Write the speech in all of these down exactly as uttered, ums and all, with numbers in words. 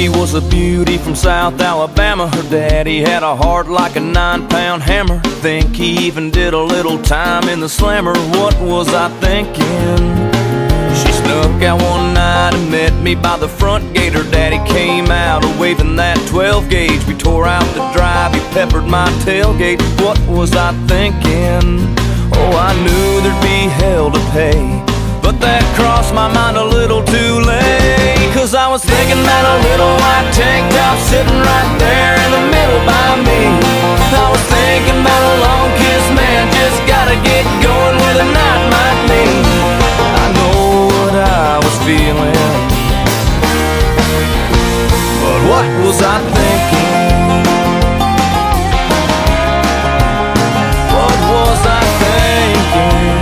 She was a beauty from South Alabama. Her daddy had a heart like a nine-pound hammer. Think he even did a little time in the slammer. What was I thinking? She snuck out one night and met me by the front gate. Her daddy came out waving that twelve gauge. We tore out the drive, he peppered my tailgate. What was I thinking? Oh, I knew there'd be hell to pay, but that crossed my mind a little too late. Cause I was thinking about a little white tank top sitting right there in the middle by me. I was thinking about a long kiss, man, just gotta get going where the night might lead. I know what I was feeling, but what was I thinking? What was I thinking?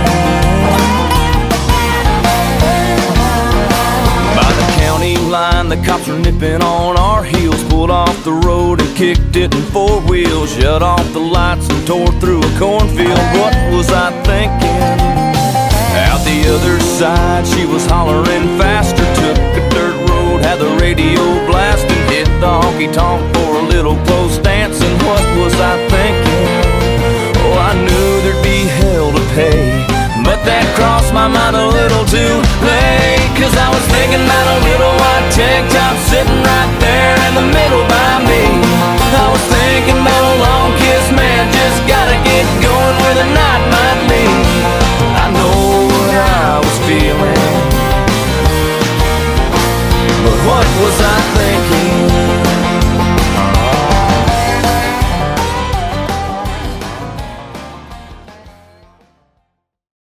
Line, the cops were nipping on our heels. Pulled off the road and kicked it in four wheels. Shut off the lights and tore through a cornfield. What was I thinking? Out the other side, she was hollering faster. Took a dirt road, had the radio blasting. Hit the honky-tonk for a little close dancing. What was I thinking? Oh, I knew there'd be hell to pay, but that crossed my mind a little too late. Cause I was thinking about a little white tank top sitting right there in the middle by me. I was thinking about a long kiss, man, just gotta get going where the night might lead. I know what I was feeling, but what was I thinking?